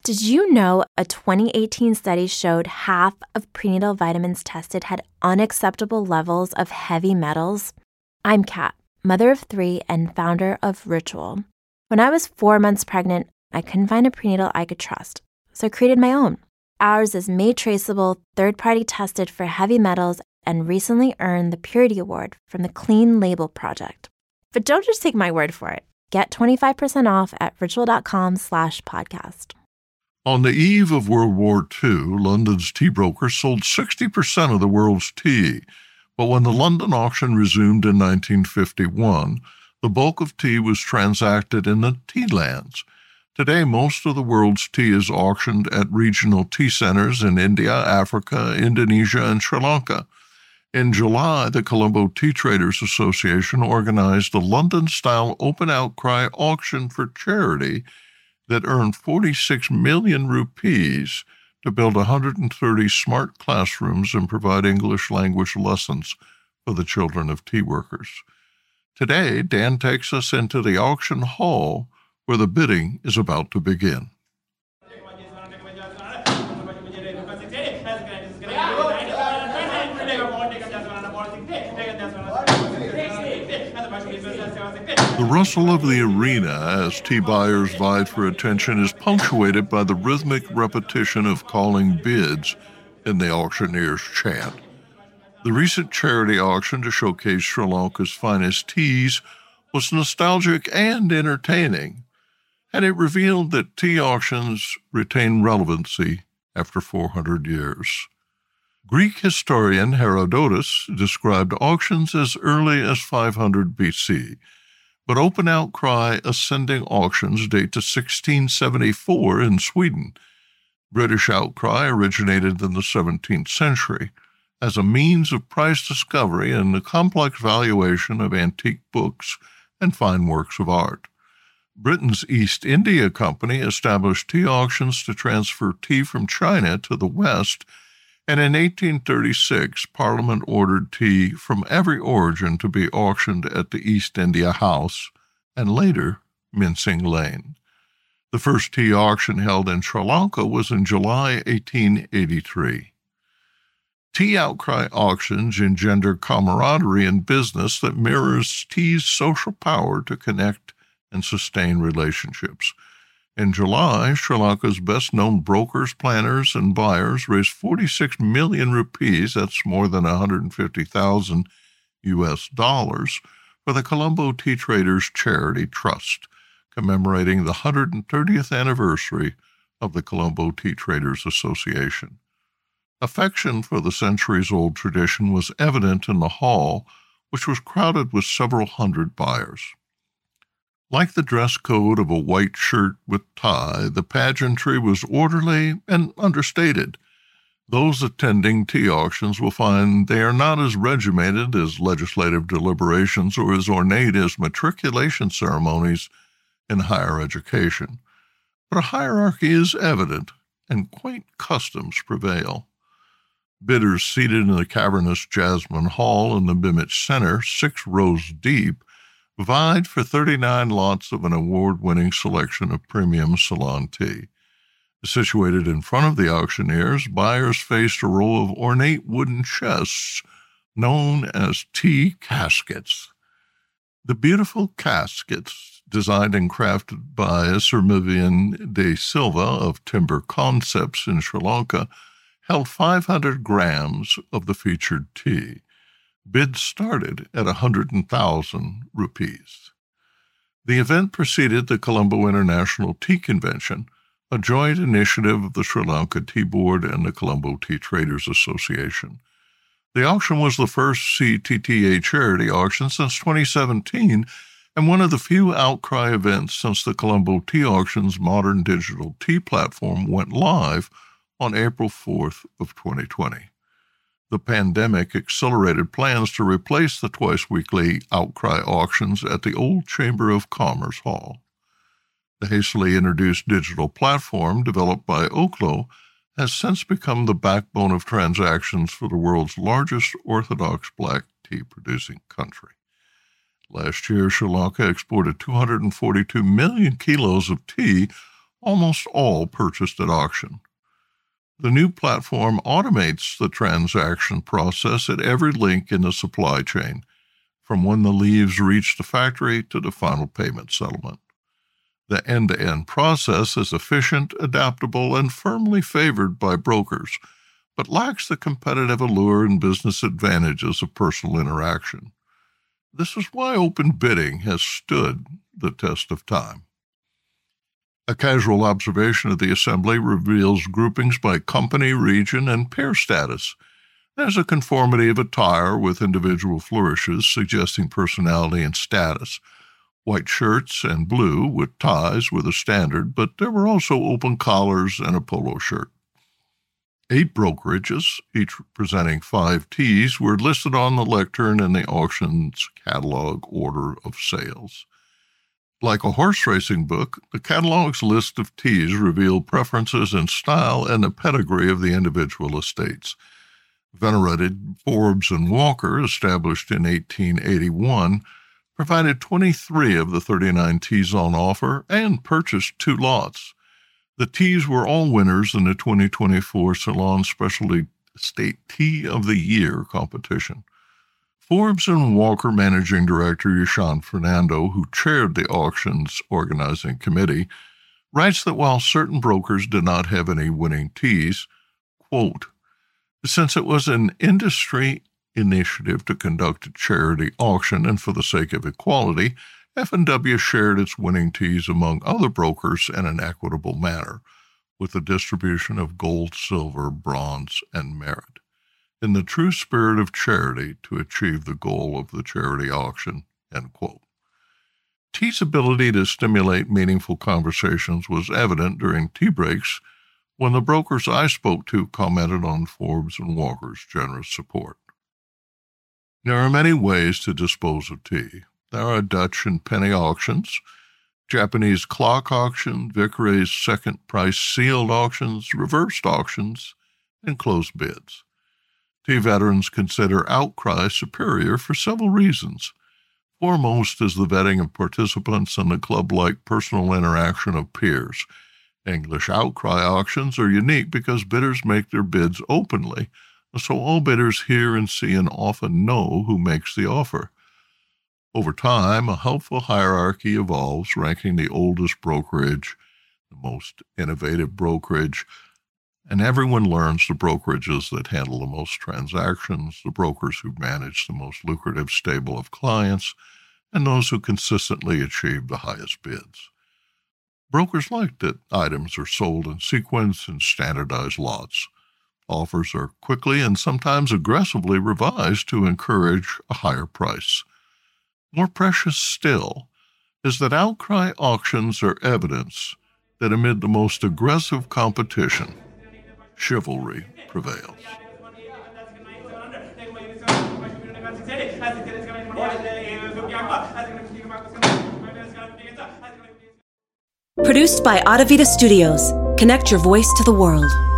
Did you know a 2018 study showed half of prenatal vitamins tested had unacceptable levels of heavy metals? I'm Kat, mother of 3 and founder of Ritual. When I was 4 months pregnant, I couldn't find a prenatal I could trust, so I created my own. Ours is made traceable, third-party tested for heavy metals, and recently earned the Purity Award from the Clean Label Project. But don't just take my word for it. Get 25% off at ritual.com/podcast. On the eve of World War II, London's tea brokers sold 60% of the world's tea. But when the London auction resumed in 1951, the bulk of tea was transacted in the tea lands. Today, most of the world's tea is auctioned at regional tea centers in India, Africa, Indonesia, and Sri Lanka. In July, the Colombo Tea Traders Association organized a London-style open outcry auction for charity that earned 46 million rupees to build 130 smart classrooms and provide English language lessons for the children of tea workers. Today, Dan takes us into the auction hall where the bidding is about to begin. The rustle of the arena as tea buyers vied for attention is punctuated by the rhythmic repetition of calling bids in the auctioneer's chant. The recent charity auction to showcase Sri Lanka's finest teas was nostalgic and entertaining, and it revealed that tea auctions retain relevancy after 400 years. Greek historian Herodotus described auctions as early as 500 BC, but open outcry ascending auctions date to 1674 in Sweden. British outcry originated in the 17th century as a means of price discovery and the complex valuation of antique books and fine works of art. Britain's East India Company established tea auctions to transfer tea from China to the West, and in 1836, Parliament ordered tea from every origin to be auctioned at the East India House and later Mincing Lane. The first tea auction held in Sri Lanka was in July 1883. Tea outcry auctions engender camaraderie in business that mirrors tea's social power to connect and sustain relationships. In July, Sri Lanka's best-known brokers, planners, and buyers raised 46 million rupees, that's more than $150,000 US, for the Colombo Tea Traders Charity Trust, commemorating the 130th anniversary of the Colombo Tea Traders Association. Affection for the centuries-old tradition was evident in the hall, which was crowded with several hundred buyers. Like the dress code of a white shirt with tie, the pageantry was orderly and understated. Those attending tea auctions will find they are not as regimented as legislative deliberations or as ornate as matriculation ceremonies in higher education. But a hierarchy is evident, and quaint customs prevail. Bidders seated in the cavernous Jasmine Hall in the Bimich Center, 6 rows deep, vied for 39 lots of an award-winning selection of premium Ceylon tea. Situated in front of the auctioneers, buyers faced a row of ornate wooden chests known as tea caskets. The beautiful caskets, designed and crafted by Sir Vivian de Silva of Timber Concepts in Sri Lanka, held 500 grams of the featured tea. Bids started at 100,000 rupees. The event preceded the Colombo International Tea Convention, a joint initiative of the Sri Lanka Tea Board and the Colombo Tea Traders Association. The auction was the first CTTA charity auction since 2017 and one of the few outcry events since the Colombo Tea Auction's modern digital tea platform went live on April 4th of 2020. The pandemic accelerated plans to replace the twice-weekly outcry auctions at the old Chamber of Commerce Hall. The hastily introduced digital platform, developed by Oklo, has since become the backbone of transactions for the world's largest Orthodox black tea-producing country. Last year, Sri Lanka exported 242 million kilos of tea, almost all purchased at auction. The new platform automates the transaction process at every link in the supply chain, from when the leaves reach the factory to the final payment settlement. The end-to-end process is efficient, adaptable, and firmly favored by brokers, but lacks the competitive allure and business advantages of personal interaction. This is why open bidding has stood the test of time. A casual observation of the assembly reveals groupings by company, region, and pair status. There's a conformity of attire with individual flourishes suggesting personality and status. White shirts and blue with ties were the standard, but there were also open collars and a polo shirt. 8 brokerages, each presenting 5 teas, were listed on the lectern in the auction's catalog order of sales. Like a horse racing book, the catalog's list of teas revealed preferences in style and the pedigree of the individual estates. Venerated Forbes and Walker, established in 1881, provided 23 of the 39 teas on offer and purchased 2 lots. The teas were all winners in the 2024 Salon Specialty Estate Tea of the Year competition. Forbes and Walker Managing Director Yashan Fernando, who chaired the auction's organizing committee, writes that while certain brokers did not have any winning teas, quote, since it was an industry initiative to conduct a charity auction and for the sake of equality, F&W shared its winning teas among other brokers in an equitable manner, with the distribution of gold, silver, bronze, and merit, in the true spirit of charity to achieve the goal of the charity auction, end quote. Tea's ability to stimulate meaningful conversations was evident during tea breaks when the brokers I spoke to commented on Forbes and Walker's generous support. There are many ways to dispose of tea. There are Dutch and penny auctions, Japanese clock auction, Vickray's second price sealed auctions, reversed auctions, and closed bids. Tea veterans consider outcry superior for several reasons. Foremost is the vetting of participants and the club-like personal interaction of peers. English outcry auctions are unique because bidders make their bids openly, so all bidders hear and see and often know who makes the offer. Over time, a helpful hierarchy evolves, ranking the oldest brokerage, the most innovative brokerage, and everyone learns the brokerages that handle the most transactions, the brokers who manage the most lucrative stable of clients, and those who consistently achieve the highest bids. Brokers like that items are sold in sequence and standardized lots. Offers are quickly and sometimes aggressively revised to encourage a higher price. More precious still is that outcry auctions are evidence that amid the most aggressive competition, chivalry prevails. Produced by Audavita Studios. Connect your voice to the world.